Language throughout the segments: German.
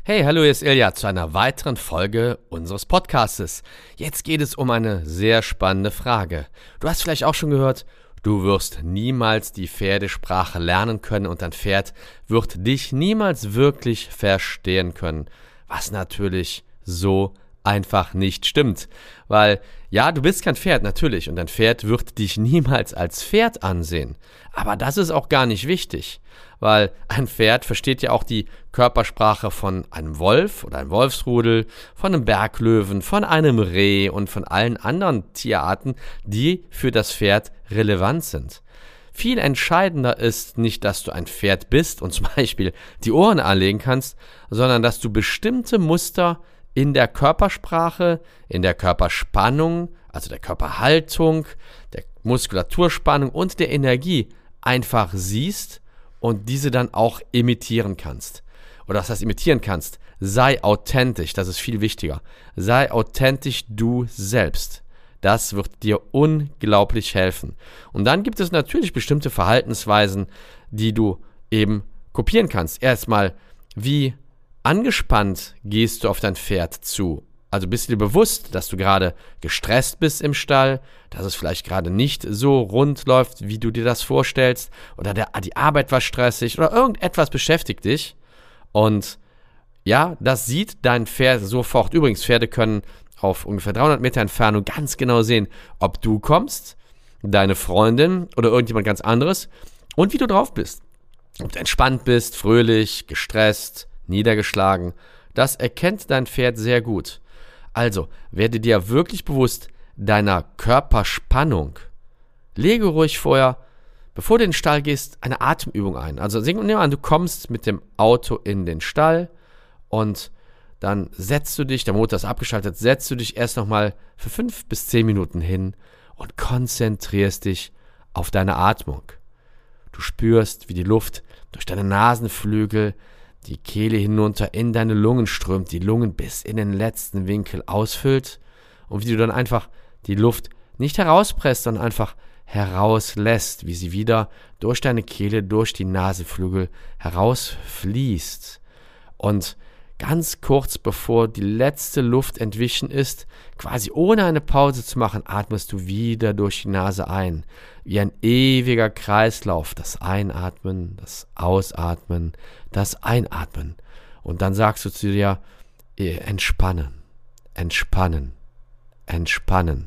Hey, hallo, hier ist Ilja zu einer weiteren Folge unseres Podcastes. Jetzt geht es um eine sehr spannende Frage. Du hast vielleicht auch schon gehört, du wirst niemals die Pferdesprache lernen können und dein Pferd wird dich niemals wirklich verstehen können, was natürlich so einfach nicht stimmt. Weil, ja, du bist kein Pferd, natürlich, und dein Pferd wird dich niemals als Pferd ansehen. Aber das ist auch gar nicht wichtig, weil ein Pferd versteht ja auch die Körpersprache von einem Wolf oder einem Wolfsrudel, von einem Berglöwen, von einem Reh und von allen anderen Tierarten, die für das Pferd relevant sind. Viel entscheidender ist nicht, dass du ein Pferd bist und zum Beispiel die Ohren anlegen kannst, sondern dass du bestimmte Muster in der Körpersprache, in der Körperspannung, also der Körperhaltung, der Muskulaturspannung und der Energie einfach siehst und diese dann auch imitieren kannst. Oder was heißt imitieren kannst? Sei authentisch, das ist viel wichtiger. Sei authentisch du selbst. Das wird dir unglaublich helfen. Und dann gibt es natürlich bestimmte Verhaltensweisen, die du eben kopieren kannst. Erstmal, wie angespannt gehst du auf dein Pferd zu? Also bist du dir bewusst, dass du gerade gestresst bist im Stall, dass es vielleicht gerade nicht so rund läuft, wie du dir das vorstellst, oder die Arbeit war stressig oder irgendetwas beschäftigt dich. Und ja, das sieht dein Pferd sofort. Übrigens, Pferde können auf ungefähr 300 Meter Entfernung ganz genau sehen, ob du kommst, deine Freundin oder irgendjemand ganz anderes und wie du drauf bist. Ob du entspannt bist, fröhlich, gestresst, niedergeschlagen, das erkennt dein Pferd sehr gut. Also, werde dir wirklich bewusst deiner Körperspannung. Lege ruhig vorher, bevor du in den Stall gehst, eine Atemübung ein. Also, nehmen wir an, du kommst mit dem Auto in den Stall und dann setzt du dich, der Motor ist abgeschaltet, setzt du dich erst nochmal für 5 bis 10 Minuten hin und konzentrierst dich auf deine Atmung. Du spürst, wie die Luft durch deine Nasenflügel die Kehle hinunter in deine Lungen strömt, die Lungen bis in den letzten Winkel ausfüllt und wie du dann einfach die Luft nicht herauspresst, sondern einfach herauslässt, wie sie wieder durch deine Kehle, durch die Nasenflügel herausfließt. Und ganz kurz bevor die letzte Luft entwichen ist, quasi ohne eine Pause zu machen, atmest du wieder durch die Nase ein. Wie ein ewiger Kreislauf. Das Einatmen, das Ausatmen, das Einatmen. Und dann sagst du zu dir, entspannen, entspannen, entspannen.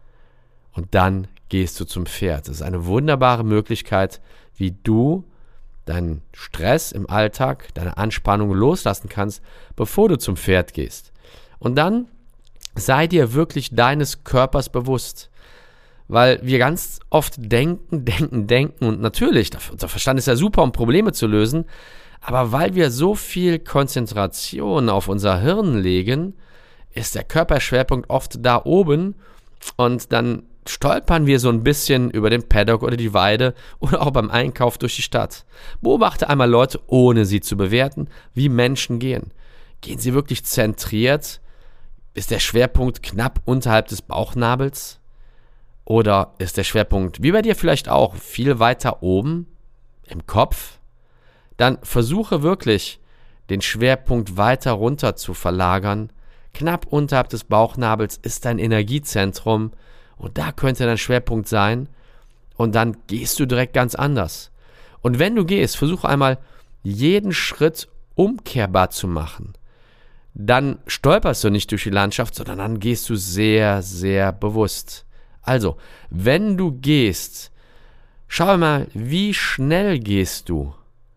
Und dann gehst du zum Pferd. Das ist eine wunderbare Möglichkeit, wie du deinen Stress im Alltag, deine Anspannung loslassen kannst, bevor du zum Pferd gehst. Und dann sei dir wirklich deines Körpers bewusst. Weil wir ganz oft denken und natürlich, unser Verstand ist ja super, um Probleme zu lösen, aber weil wir so viel Konzentration auf unser Hirn legen, ist der Körperschwerpunkt oft da oben und dann stolpern wir so ein bisschen über den Paddock oder die Weide oder auch beim Einkauf durch die Stadt. Beobachte einmal Leute, ohne sie zu bewerten, wie Menschen gehen. Gehen sie wirklich zentriert? Ist der Schwerpunkt knapp unterhalb des Bauchnabels? Oder ist der Schwerpunkt, wie bei dir vielleicht auch, viel weiter oben im Kopf? Dann versuche wirklich, den Schwerpunkt weiter runter zu verlagern. Knapp unterhalb des Bauchnabels ist dein Energiezentrum und da könnte dein Schwerpunkt sein und dann gehst du direkt ganz anders. Und wenn du gehst, versuche einmal jeden Schritt umkehrbar zu machen. Dann stolperst du nicht durch die Landschaft, sondern dann gehst du sehr, sehr bewusst. Also, wenn du gehst, schau mal, wie schnell gehst du.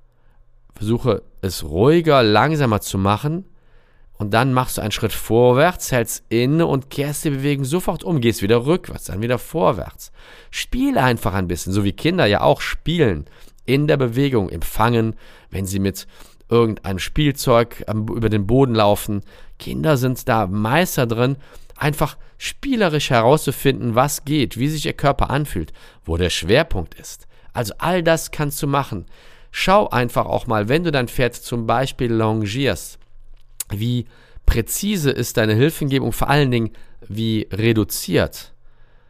Versuche es ruhiger, langsamer zu machen und dann machst du einen Schritt vorwärts, hältst inne und kehrst die Bewegung sofort um, gehst wieder rückwärts, dann wieder vorwärts. Spiele einfach ein bisschen, so wie Kinder ja auch spielen, in der Bewegung, im Fangen, wenn sie mit irgendeinem Spielzeug über den Boden laufen. Kinder sind da Meister drin, einfach spielerisch herauszufinden, was geht, wie sich ihr Körper anfühlt, wo der Schwerpunkt ist. Also all das kannst du machen. Schau einfach auch mal, wenn du dein Pferd zum Beispiel longierst, wie präzise ist deine Hilfengebung, vor allen Dingen wie reduziert.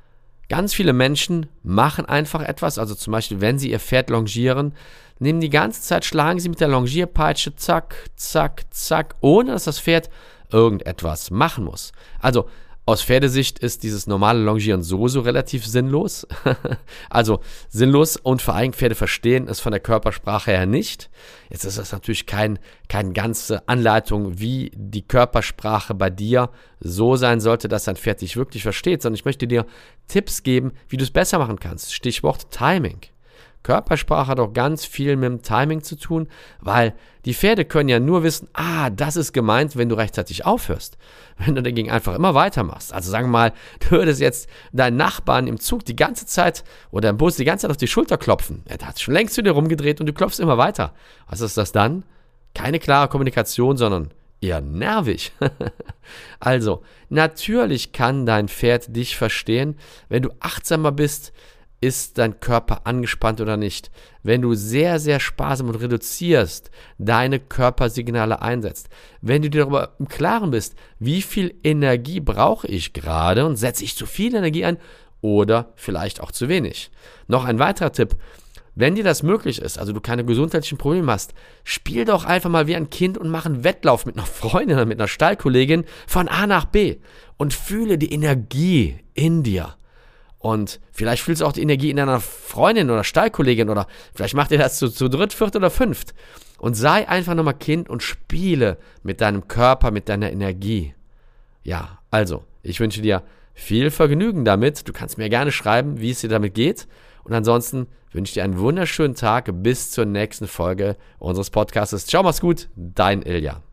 Ganz viele Menschen machen einfach etwas, also zum Beispiel, wenn sie ihr Pferd longieren, nehmen die ganze Zeit, schlagen sie mit der Longierpeitsche, zack, zack, zack, ohne dass das Pferd irgendetwas machen muss. Also aus Pferdesicht ist dieses normale Longieren sowieso relativ sinnlos. Also sinnlos und vor allem Pferde verstehen es von der Körpersprache her nicht. Jetzt ist das natürlich keine ganze Anleitung, wie die Körpersprache bei dir so sein sollte, dass dein Pferd dich wirklich versteht, sondern ich möchte dir Tipps geben, wie du es besser machen kannst. Stichwort Timing. Körpersprache hat auch ganz viel mit dem Timing zu tun, weil die Pferde können ja nur wissen, das ist gemeint, wenn du rechtzeitig aufhörst. Wenn du dagegen einfach immer weitermachst. Also sagen wir mal, du würdest jetzt deinen Nachbarn im Zug die ganze Zeit oder im Bus die ganze Zeit auf die Schulter klopfen. Der hat schon längst zu dir rumgedreht und du klopfst immer weiter. Was ist das dann? Keine klare Kommunikation, sondern eher nervig. Also, natürlich kann dein Pferd dich verstehen, wenn du achtsamer bist. Ist dein Körper angespannt oder nicht? Wenn du sehr, sehr sparsam und reduzierst, deine Körpersignale einsetzt. Wenn du dir darüber im Klaren bist, wie viel Energie brauche ich gerade und setze ich zu viel Energie ein oder vielleicht auch zu wenig. Noch ein weiterer Tipp. Wenn dir das möglich ist, also du keine gesundheitlichen Probleme hast, spiel doch einfach mal wie ein Kind und mach einen Wettlauf mit einer Freundin oder mit einer Stallkollegin von A nach B und fühle die Energie in dir. Und vielleicht fühlst du auch die Energie in deiner Freundin oder Stallkollegin oder vielleicht macht ihr das zu dritt, viert oder fünft. Und sei einfach nochmal Kind und spiele mit deinem Körper, mit deiner Energie. Ja, also, ich wünsche dir viel Vergnügen damit. Du kannst mir gerne schreiben, wie es dir damit geht. Und ansonsten wünsche ich dir einen wunderschönen Tag bis zur nächsten Folge unseres Podcasts. Ciao, mach's gut, dein Ilja.